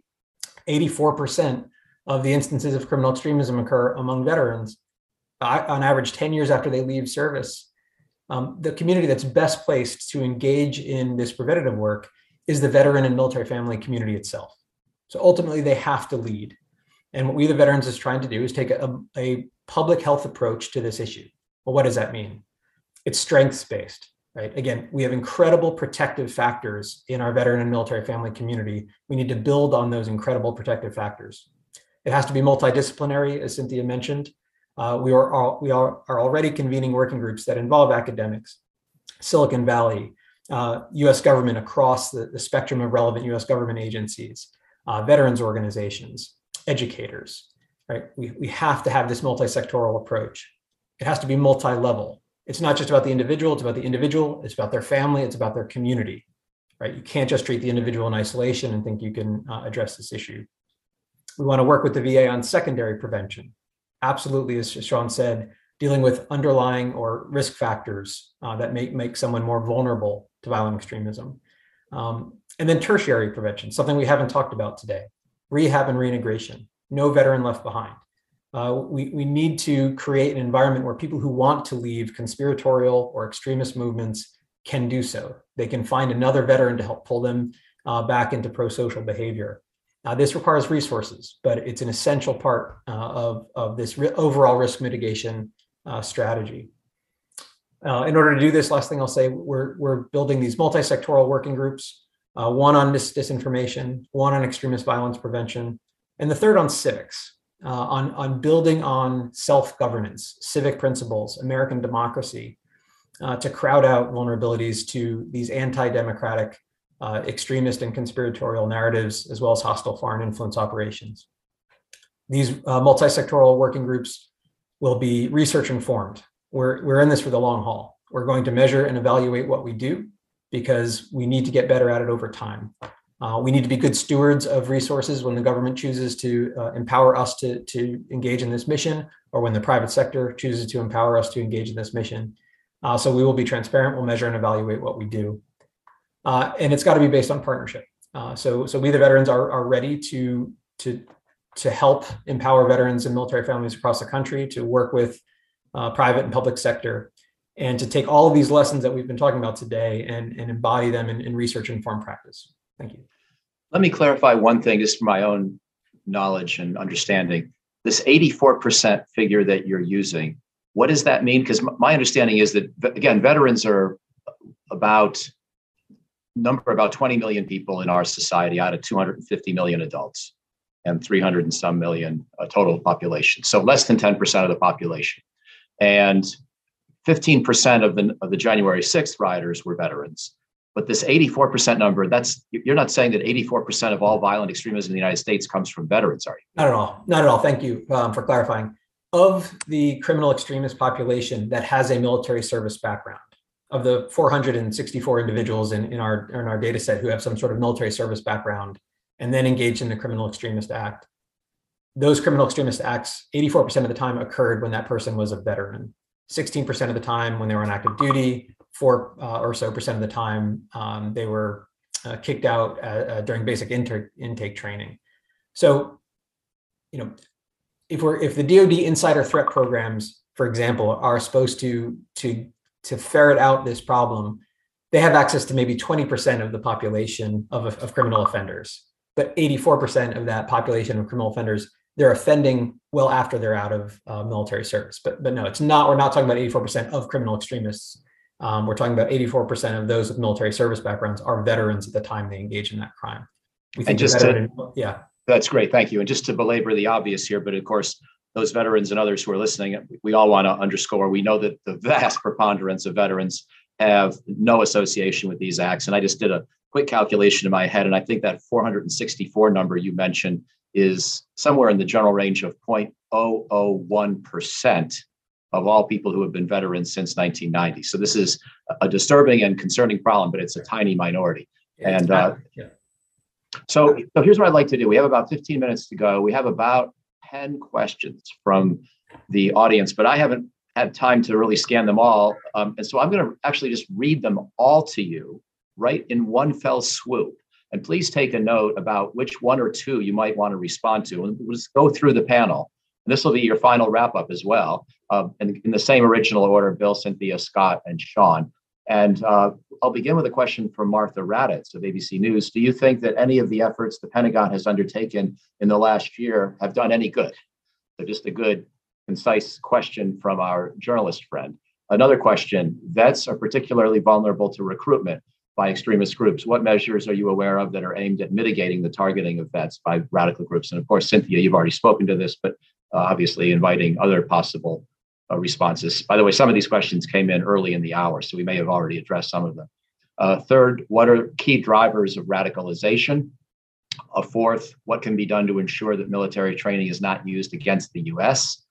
84% of the instances of criminal extremism occur among veterans, on average 10 years after they leave service. The community that's best placed to engage in this preventative work is the veteran and military family community itself. So ultimately they have to lead. And what We the Veterans is trying to do is take a public health approach to this issue. Well, what does that mean? It's strengths-based, right? Again, we have incredible protective factors in our veteran and military family community. We need to build on those incredible protective factors. It has to be multidisciplinary, as Cynthia mentioned. We are already convening working groups that involve academics, Silicon Valley, US government across the spectrum of relevant US government agencies, veterans organizations, educators, right? We have to have this multi-sectoral approach. It has to be multi-level. It's not just about the individual, it's about the individual, it's about their family, it's about their community, right? You can't just treat the individual in isolation and think you can address this issue. We want to work with the VA on secondary prevention. Absolutely, as Sean said, dealing with underlying or risk factors that make someone more vulnerable to violent extremism. And then tertiary prevention, something we haven't talked about today, rehab and reintegration, no veteran left behind. We need to create an environment where people who want to leave conspiratorial or extremist movements can do so. They can find another veteran to help pull them back into pro-social behavior. This requires resources, but it's an essential part of this overall risk mitigation strategy. In order to do this, last thing I'll say, we're building these multi-sectoral working groups, one on disinformation, one on extremist violence prevention, and the third on civics. On building on self-governance, civic principles, American democracy, to crowd out vulnerabilities to these anti-democratic, extremist and conspiratorial narratives, as well as hostile foreign influence operations. These multi-sectoral working groups will be research informed. We're in this for the long haul. We're going to measure and evaluate what we do because we need to get better at it over time. We need to be good stewards of resources when the government chooses to empower us to engage in this mission, or when the private sector chooses to empower us to engage in this mission. So we will be transparent, we'll measure and evaluate what we do. And it's got to be based on partnership. So We the Veterans are ready to help empower veterans and military families across the country, to work with private and public sector, and to take all of these lessons that we've been talking about today and embody them in research-informed practice. Thank you. Let me clarify one thing, just from my own knowledge and understanding. This 84% figure that you're using, what does that mean? Because my understanding is that, again, veterans are about 20 million people in our society out of 250 million adults and 300 and some million total population. So less than 10% of the population. And 15% of the January 6th rioters were veterans. But this 84% number, you're not saying that 84% of all violent extremism in the United States comes from veterans, are you? Not at all. Not at all. Thank you for clarifying. Of the criminal extremist population that has a military service background, of the 464 individuals in our data set who have some sort of military service background and then engaged in the criminal extremist act, those criminal extremist acts, 84% of the time occurred when that person was a veteran, 16% of the time when they were on active duty, 4% or so of the time they were kicked out during basic intake training. So, if the DoD insider threat programs, for example, are supposed to ferret out this problem, they have access to maybe 20% of the population of criminal offenders, but 84% of that population of criminal offenders, they're offending well after they're out of military service. But no, it's not. We're not talking about 84% of criminal extremists. We're talking about 84% of those with military service backgrounds are veterans at the time they engage in that crime. We think That's great. Thank you. And just to belabor the obvious here, but of course, those veterans and others who are listening, we all want to underscore, we know that the vast preponderance of veterans have no association with these acts. And I just did a quick calculation in my head, and I think that 464 number you mentioned is somewhere in the general range of 0.001% of all people who have been veterans since 1990. So this is a disturbing and concerning problem, but it's a tiny minority. So here's what I'd like to do. We have about 15 minutes to go. We have about 10 questions from the audience, but I haven't had time to really scan them all. And so I'm going to actually just read them all to you right in one fell swoop. And please take a note about which one or two you might want to respond to. And we'll just go through the panel. And this will be your final wrap up as well. And in the same original order, Bill, Cynthia, Scott, and Sean. And I'll begin with a question from Martha Raddatz of ABC News. Do you think that any of the efforts the Pentagon has undertaken in the last year have done any good? So just a good, concise question from our journalist friend. Another question, vets are particularly vulnerable to recruitment by extremist groups. What measures are you aware of that are aimed at mitigating the targeting of vets by radical groups? And of course, Cynthia, you've already spoken to this, but obviously inviting other possible responses. By the way, some of these questions came in early in the hour, so we may have already addressed some of them. Third, what are key drivers of radicalization? Fourth, what can be done to ensure that military training is not used against the US?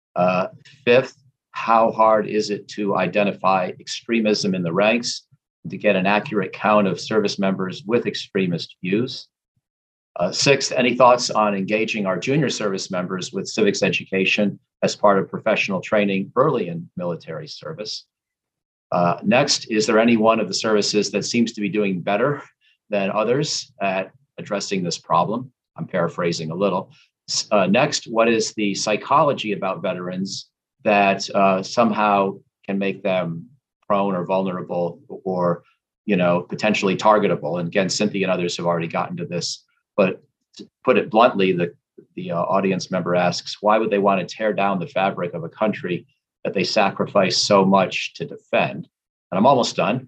Fifth, how hard is it to identify extremism in the ranks, to get an accurate count of service members with extremist views? Sixth, any thoughts on engaging our junior service members with civics education as part of professional training early in military service? Next, is there any one of the services that seems to be doing better than others at addressing this problem? I'm paraphrasing a little. Next, what is the psychology about veterans that somehow can make them prone or vulnerable or, potentially targetable? And again, Cynthia and others have already gotten to this, but to put it bluntly, the audience member asks, why would they want to tear down the fabric of a country that they sacrifice so much to defend? And I'm almost done.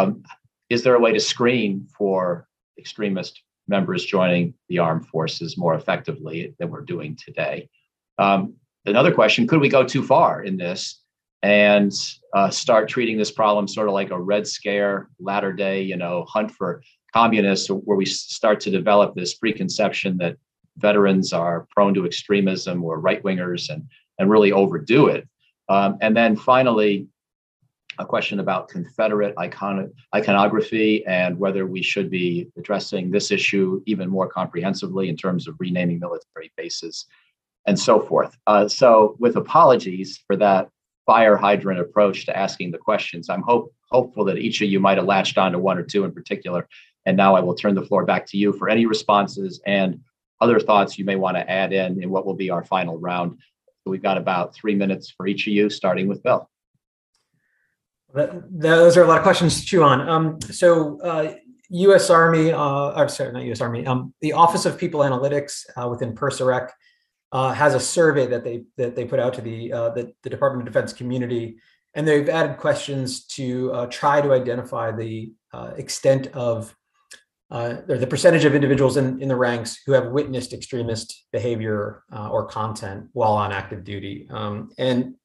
Is there a way to screen for extremist members joining the armed forces more effectively than we're doing today? Another question, could we go too far in this and start treating this problem sort of like a Red Scare, latter day, hunt for communists, where we start to develop this preconception that veterans are prone to extremism or right-wingers and really overdo it? And then finally, a question about Confederate iconography and whether we should be addressing this issue even more comprehensively in terms of renaming military bases and so forth. So with apologies for that fire hydrant approach to asking the questions, I'm hopeful that each of you might have latched on to one or two in particular. And now I will turn the floor back to you for any responses and other thoughts you may want to add in what will be our final round. So we've got about 3 minutes for each of you, starting with Bill. Those are a lot of questions to chew on. U.S. Army, I'm sorry, not U.S. Army. The Office of People Analytics within PERSIREC has a survey that they put out to the Department of Defense community, and they've added questions to try to identify the extent of or the percentage of individuals in the ranks who have witnessed extremist behavior or content while on active duty. And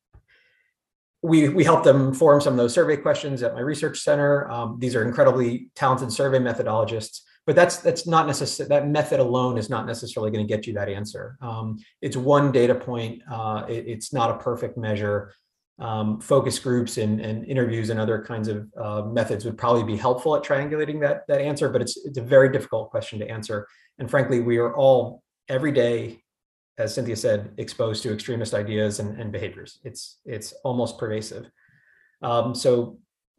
we helped them form some of those survey questions at my research center. These are incredibly talented survey methodologists, but that's not necessarily, that method alone is not necessarily going to get you that answer. It's one data point. It's not a perfect measure. Focus groups and interviews and other kinds of methods would probably be helpful at triangulating that answer, but it's a very difficult question to answer. And frankly, we are all every day, as Cynthia said, exposed to extremist ideas and behaviors. It's almost pervasive. So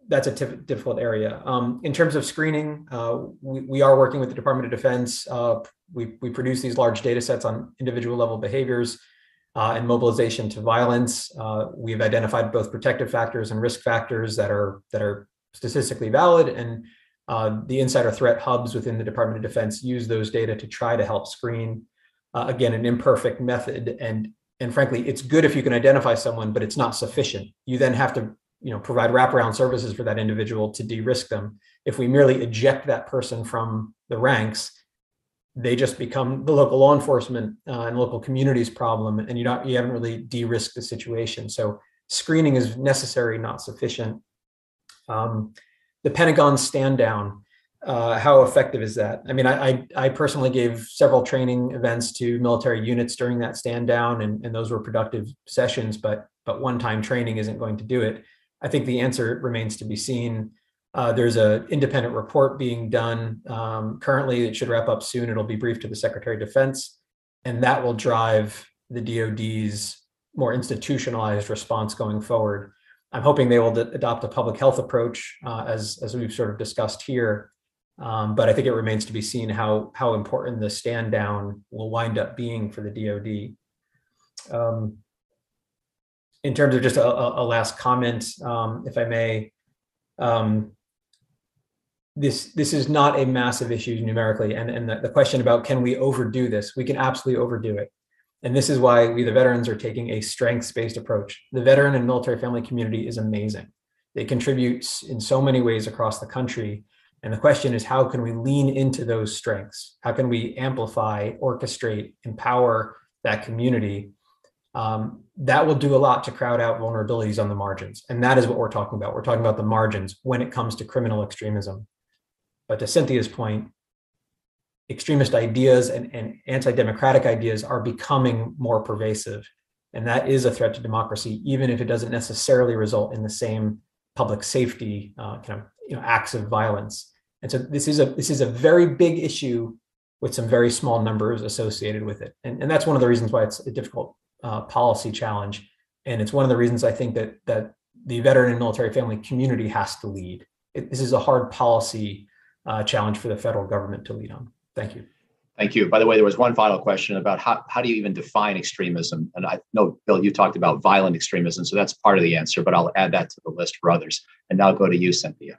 that's a difficult area. In terms of screening, we are working with the Department of Defense. We produce these large data sets on individual level behaviors and mobilization to violence. We've identified both protective factors and risk factors that are statistically valid, and the insider threat hubs within the Department of Defense use those data to try to help screen. Again, an imperfect method, and frankly, it's good if you can identify someone, but it's not sufficient. You then have to provide wraparound services for that individual to de-risk them. If we merely eject that person from the ranks, they just become the local law enforcement and local communities problem, and you haven't really de-risked the situation. So screening is necessary, not sufficient. The Pentagon stand down, how effective is that? I mean, I personally gave several training events to military units during that stand down, and those were productive sessions, but one-time training isn't going to do it. I think the answer remains to be seen. There's an independent report being done currently. It should wrap up soon. It'll be briefed to the Secretary of Defense, and that will drive the DoD's more institutionalized response going forward. I'm hoping they will adopt a public health approach, as we've sort of discussed here. But I think it remains to be seen how important the stand down will wind up being for the DoD. In terms of just a last comment, if I may, this is not a massive issue numerically, and the question about can we overdo this? We can absolutely overdo it, and this is why we, the veterans, are taking a strengths-based approach. The veteran and military family community is amazing. They contribute in so many ways across the country, and the question is, how can we lean into those strengths? How can we amplify, orchestrate, empower that community? That will do a lot to crowd out vulnerabilities on the margins. And that is what we're talking about. We're talking about the margins when it comes to criminal extremism. But to Cynthia's point, extremist ideas and anti-democratic ideas are becoming more pervasive. And that is a threat to democracy, even if it doesn't necessarily result in the same public safety acts of violence. And so this is a very big issue with some very small numbers associated with it. And that's one of the reasons why it's a difficult policy challenge. And it's one of the reasons I think that the veteran and military family community has to lead. This is a hard policy challenge for the federal government to lead on. Thank you. Thank you. By the way, there was one final question about how do you even define extremism? And I know, Bill, you talked about violent extremism, so that's part of the answer, but I'll add that to the list for others. And now go to you, Cynthia.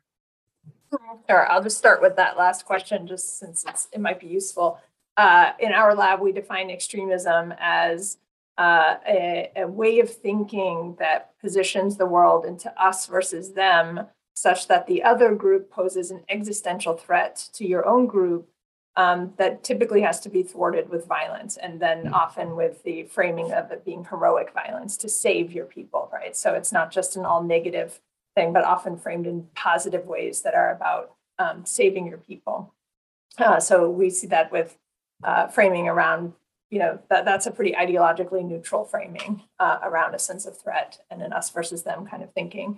Sure. I'll just start with that last question, just since it might be useful. In our lab, we define extremism as a way of thinking that positions the world into us versus them, such that the other group poses an existential threat to your own group that typically has to be thwarted with violence, and then often with the framing of it being heroic violence to save your people, right? So it's not just an all negative thing, but often framed in positive ways that are about saving your people. So we see that with framing around, that's a pretty ideologically neutral framing around a sense of threat and an us versus them kind of thinking.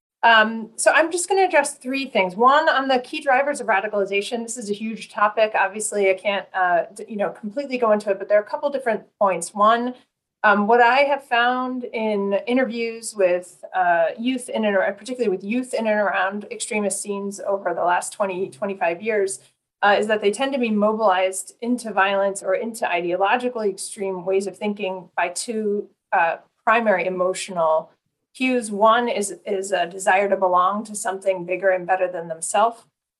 So I'm just going to address three things. One, on the key drivers of radicalization. This is a huge topic. Obviously, I can't, completely go into it, but there are a couple different points. One, what I have found in interviews with youth particularly with youth in and around extremist scenes over the last 20, 25 years, is that they tend to be mobilized into violence or into ideologically extreme ways of thinking by two primary emotional cues. One is a desire to belong to something bigger and better than themselves,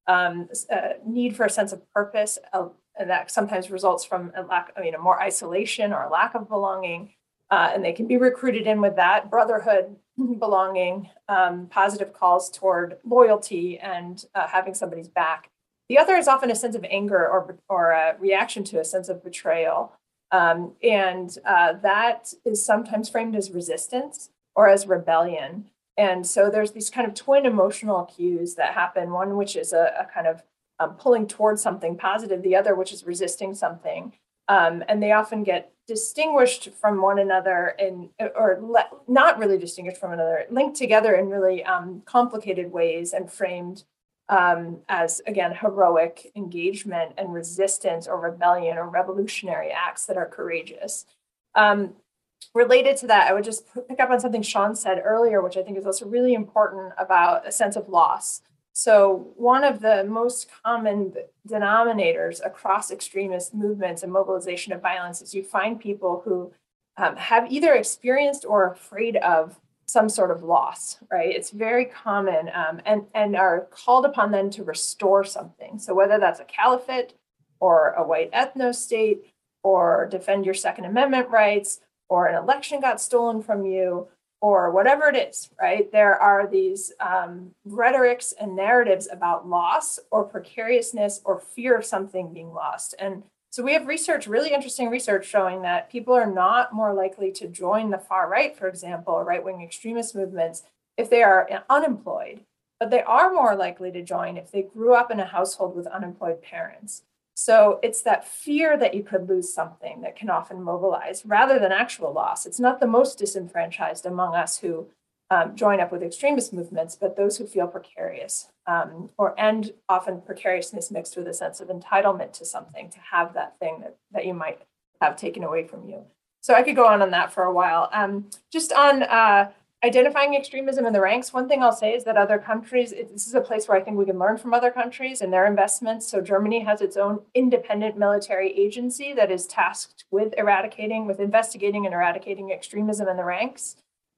need for a sense of purpose, and that sometimes results from more isolation or a lack of belonging. And they can be recruited in with that brotherhood, belonging, positive calls toward loyalty and having somebody's back. The other is often a sense of anger or a reaction to a sense of betrayal. And that is sometimes framed as resistance or as rebellion. And so there's these kind of twin emotional cues that happen, one which is a kind of pulling towards something positive, the other which is resisting something. And they often get distinguished from one another not really distinguished from another, linked together in really complicated ways and framed as, again, heroic engagement and resistance or rebellion or revolutionary acts that are courageous. Related to that, I would just pick up on something Sean said earlier, which I think is also really important about a sense of loss. So one of the most common denominators across extremist movements and mobilization of violence is you find people who have either experienced or are afraid of some sort of loss, right? It's very common, and are called upon then to restore something. So whether that's a caliphate or a white ethno state, or defend your Second Amendment rights, or an election got stolen from you, or whatever it is, right? There are these rhetorics and narratives about loss or precariousness or fear of something being lost. And so we have research, really interesting research, showing that people are not more likely to join the far right, for example, or right-wing extremist movements if they are unemployed, but they are more likely to join if they grew up in a household with unemployed parents. So it's that fear that you could lose something that can often mobilize rather than actual loss. It's not the most disenfranchised among us who join up with extremist movements, but those who feel precarious, and often precariousness mixed with a sense of entitlement to something, to have that thing that you might have taken away from you. So I could go on that for a while. Just on identifying extremism in the ranks, one thing I'll say is that other countries, this is a place where I think we can learn from other countries and their investments. So Germany has its own independent military agency that is tasked with investigating and eradicating extremism in the ranks.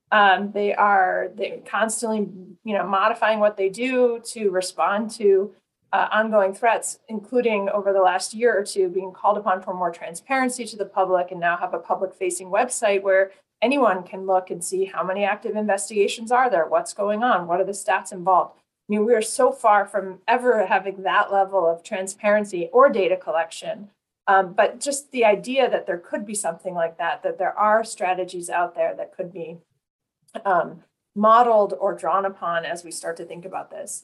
They're constantly, modifying what they do to respond to ongoing threats, including over the last year or two, being called upon for more transparency to the public, and now have a public-facing website where anyone can look and see how many active investigations are there, what's going on, what are the stats involved. I mean, we are so far from ever having that level of transparency or data collection. But just the idea that there could be something like that there are strategies out there that could be modeled or drawn upon as we start to think about this.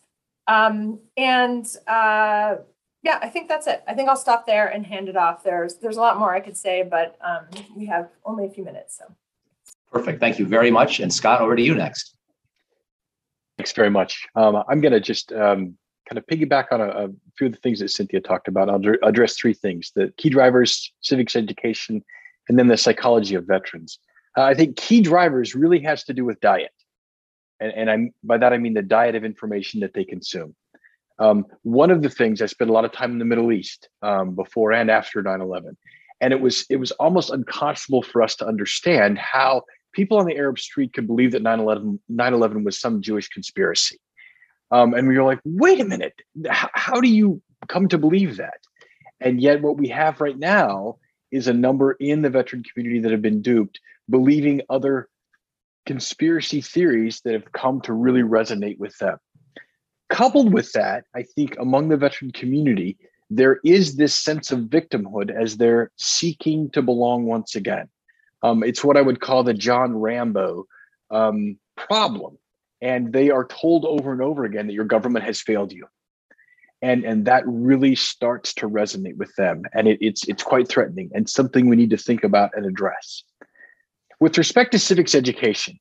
Yeah, I think that's it. I think I'll stop there and hand it off. There's a lot more I could say, but we have only a few minutes, so. Perfect. Thank you very much. And Scott, over to you next. Thanks very much. I'm going to just kind of piggyback on a few of the things that Cynthia talked about. I'll address three things: the key drivers, civics education, and then the psychology of veterans. I think key drivers really has to do with diet. And by that, I mean the diet of information that they consume. One of the things, I spent a lot of time in the Middle East before and after 9/11. And it was almost unconscionable for us to understand how people on the Arab street could believe that 9/11 was some Jewish conspiracy. And we were like, wait a minute, how do you come to believe that? And yet what we have right now is a number in the veteran community that have been duped, believing other conspiracy theories that have come to really resonate with them. Coupled with that, I think among the veteran community, there is this sense of victimhood as they're seeking to belong once again. It's what I would call the John Rambo problem. And they are told over and over again that your government has failed you. And that really starts to resonate with them. And it's quite threatening and something we need to think about and address. With respect to civics education,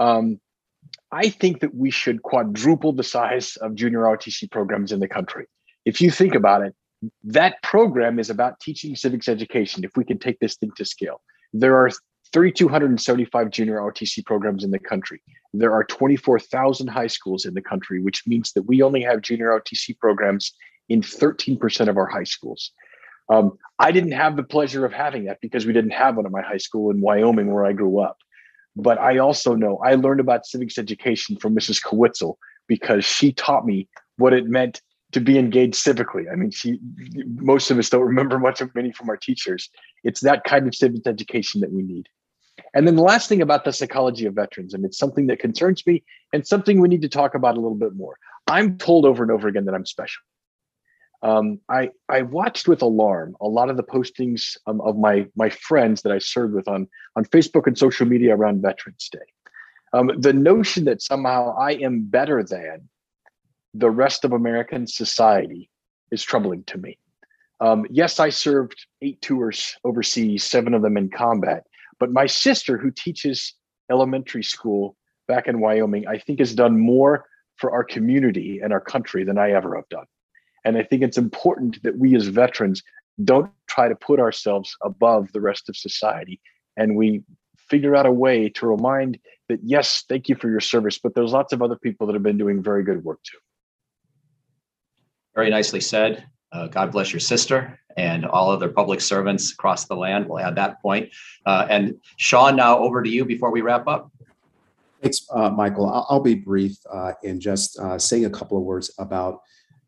I think that we should quadruple the size of junior ROTC programs in the country. If you think about it, that program is about teaching civics education. If we can take this thing to scale, there are 3,275 junior ROTC programs in the country. There are 24,000 high schools in the country, which means that we only have junior ROTC programs in 13% of our high schools. I didn't have the pleasure of having that because we didn't have one at my high school in Wyoming where I grew up. But I also know I learned about civics education from Mrs. Kowitzel because she taught me what it meant to be engaged civically. I mean, most of us don't remember much of many from our teachers. It's that kind of civics education that we need. And then the last thing about the psychology of veterans, and it's something that concerns me and something we need to talk about a little bit more. I'm told over and over again that I'm special. I watched with alarm a lot of the postings of my friends that I served with on Facebook and social media around Veterans Day. The notion that somehow I am better than the rest of American society is troubling to me. Yes, I served 8 tours overseas, 7 of them in combat, but my sister, who teaches elementary school back in Wyoming, I think has done more for our community and our country than I ever have done. And I think it's important that we as veterans don't try to put ourselves above the rest of society, and we figure out a way to remind that, yes, thank you for your service, but there's lots of other people that have been doing very good work too. Very nicely said. God bless your sister and all other public servants across the land. We'll add that point. And Sean, now over to you before we wrap up. Thanks, Michael. I'll be brief in just saying a couple of words about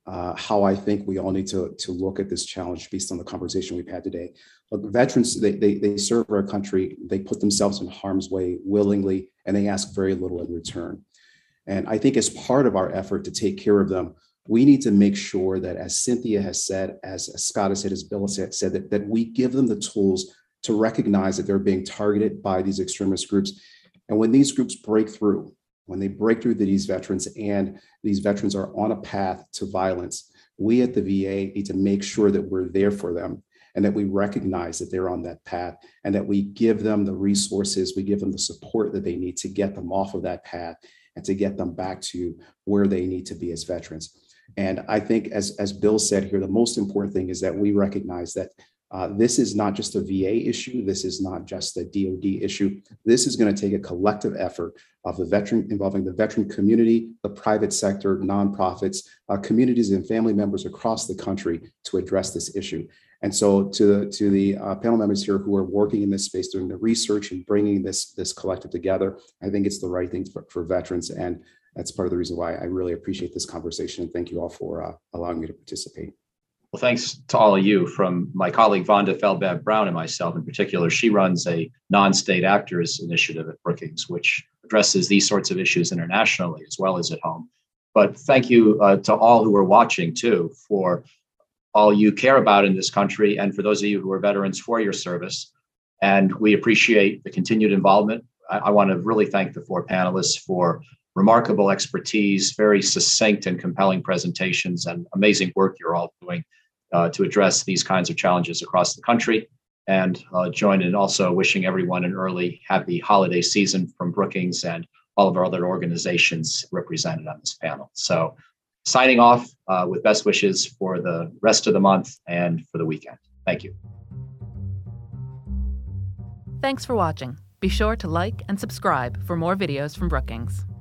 how I think we all need to look at this challenge based on the conversation we've had today. Look, veterans, they serve our country, they put themselves in harm's way willingly, and they ask very little in return. And I think as part of our effort to take care of them, we need to make sure that, as Cynthia has said, as Scott has said, as Bill has said, that we give them the tools to recognize that they're being targeted by these extremist groups. And when these groups break through, when they break through to these veterans and these veterans are on a path to violence, we at the VA need to make sure that we're there for them and that we recognize that they're on that path and that we give them the resources, we give them the support that they need to get them off of that path and to get them back to where they need to be as veterans. And I think, as Bill said here, the most important thing is that we recognize that this is not just a VA issue. This is not just a DoD issue. This is going to take a collective effort of the veteran, involving the veteran community, the private sector, nonprofits, communities and family members across the country to address this issue. And so to the panel members here who are working in this space, doing the research and bringing this collective together, I think it's the right thing for veterans. And that's part of the reason why I really appreciate this conversation. And thank you all for allowing me to participate. Well, thanks to all of you, from my colleague Vonda Feldbab Brown and myself in particular. She runs a non-state actors initiative at Brookings, which addresses these sorts of issues internationally as well as at home. But thank you to all who are watching too, for all you care about in this country, and for those of you who are veterans, for your service. And we appreciate the continued involvement. I want to really thank the four panelists for remarkable expertise, very succinct and compelling presentations, and amazing work you're all doing to address these kinds of challenges across the country. And join in also wishing everyone an early happy holiday season from Brookings and all of our other organizations represented on this panel. So signing off with best wishes for the rest of the month and for the weekend. Thank you. Thanks for watching. Be sure to like and subscribe for more videos from Brookings.